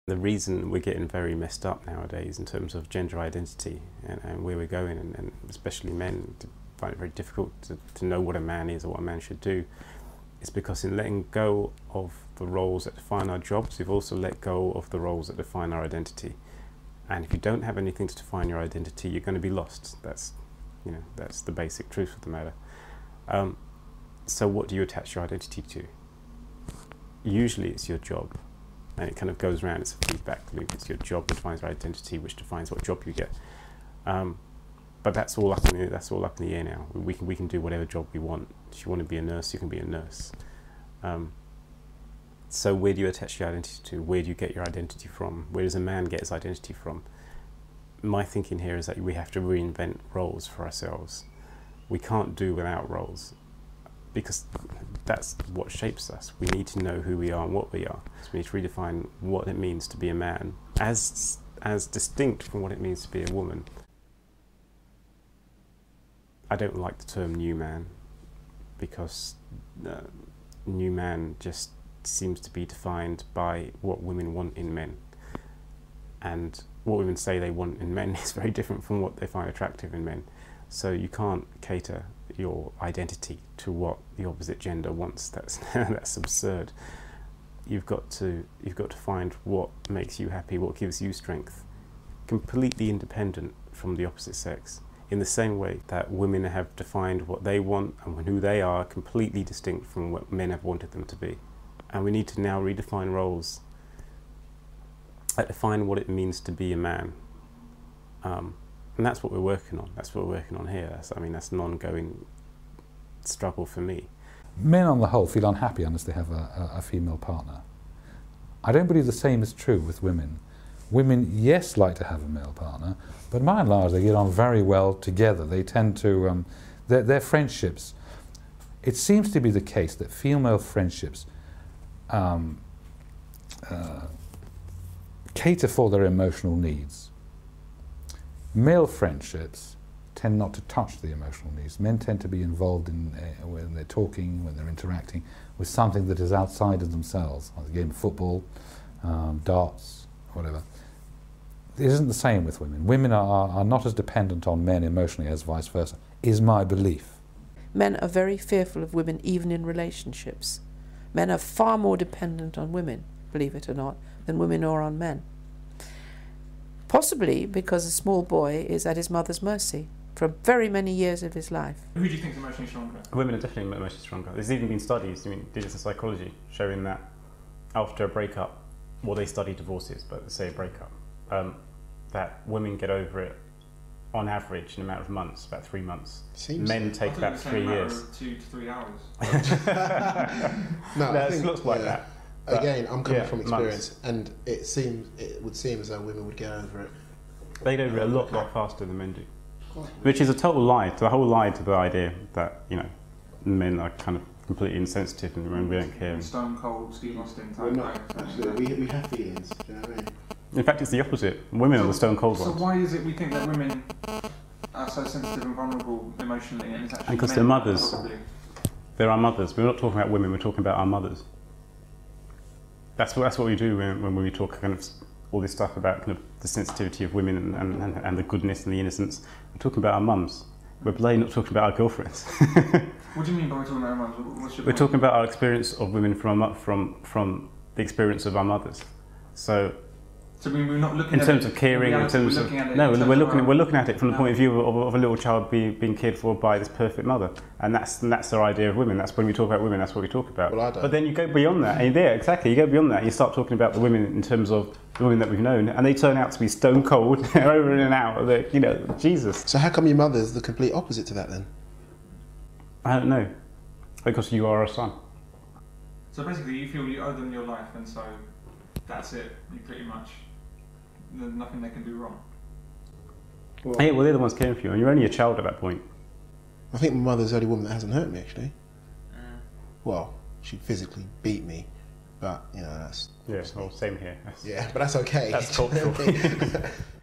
The reason we're getting very messed up nowadays in terms of gender identity and where we're going, and especially men find it very difficult to know what a man is or what a man should do, is because in letting go of the roles that define our jobs, we've also let go of the roles that define our identity. And if you don't have anything to define your identity, you're going to be lost. That's the basic truth of the matter. So what do you attach your identity to? Usually it's your job. And it kind of goes around, it's a feedback loop. It's your job that defines your identity, which defines what job you get. But that's all up in the air now. We can do whatever job we want. If you want to be a nurse, you can be a nurse. So where do you attach your identity to? Where do you get your identity from? Where does a man get his identity from? My thinking here is that we have to reinvent roles for ourselves. We can't do without roles, because that's what shapes us. We need to know who we are and what we are. So we need to redefine what it means to be a man as distinct from what it means to be a woman. I don't like the term new man, because new man just seems to be defined by what women want in men. And what women say they want in men is very different from what they find attractive in men. So you can't cater your identity to what the opposite gender wants. That's absurd. You've got to find what makes you happy, what gives you strength, completely independent from the opposite sex. In the same way that women have defined what they want and who they are, completely distinct from what men have wanted them to be. And we need to now redefine roles that define what it means to be a man. And that's what we're working on. That's what we're working on here. That's an ongoing struggle for me. Men on the whole feel unhappy unless they have a female partner. I don't believe the same is true with women. Women, yes, like to have a male partner, but by and large they get on very well together. They tend to, their friendships, it seems to be the case that female friendships cater for their emotional needs. Male friendships tend not to touch the emotional needs. Men tend to be involved in, when they're talking, when they're interacting, with something that is outside of themselves, like a game of football, darts, whatever. It isn't the same with women. Women are not as dependent on men emotionally as vice versa, is my belief. Men are very fearful of women, even in relationships. Men are far more dependent on women, believe it or not, than women are on men. Possibly because a small boy is at his mother's mercy for very many years of his life. Who do you think is emotionally stronger? Women are definitely emotionally stronger. There's even been studies, digital psychology, showing that after a breakup, well, they study divorces, but say a breakup, that women get over it on average in a matter of months, about 3 months. Men take about 3 years. 2 to 3 hours. No, I think, it looks like that. Again, I'm coming from months. experience, and it would seem as though women would get over it. They get over it a lot faster than men do, which is a total lie. The whole lie to the idea that men are kind of completely insensitive and we don't care. Stone cold, Steve Austin type. We're not. Absolutely, we have feelings. Do you know what I mean? In fact, it's the opposite. Women are the stone cold ones. So why is it we think that women are so sensitive and vulnerable emotionally, and it's actually because men they're mothers. Probably? They're our mothers. We're not talking about women. We're talking about our mothers. That's what we do when we talk kind of all this stuff about kind of the sensitivity of women and the goodness and the innocence. We're talking about our mums. We're plainly not talking about our girlfriends. What do you mean by we're talking about our mums? What's your We're point? talking about our experience of women from the experience of our mothers. So we're not looking in at terms it of caring, in terms of we're looking at it from the point of view of a little child being cared for by this perfect mother, and that's our idea of women. That's when we talk about women. That's what we talk about. Well, I don't. But then you go beyond that, and exactly. You go beyond that. You start talking about the women in terms of the women that we've known, and they turn out to be stone cold. They're over in and out. Jesus. So how come your mother's the complete opposite to that then? I don't know, because you are a son. So basically, you feel you owe them your life, and so that's it. You pretty much. There's nothing they can do wrong. Well, they're the ones caring for you, and you're only a child at that point. I think my mother's the only woman that hasn't hurt me, actually. Well, she physically beat me, but that's... Yeah, well, same here. Yeah, but that's okay. That's cultural.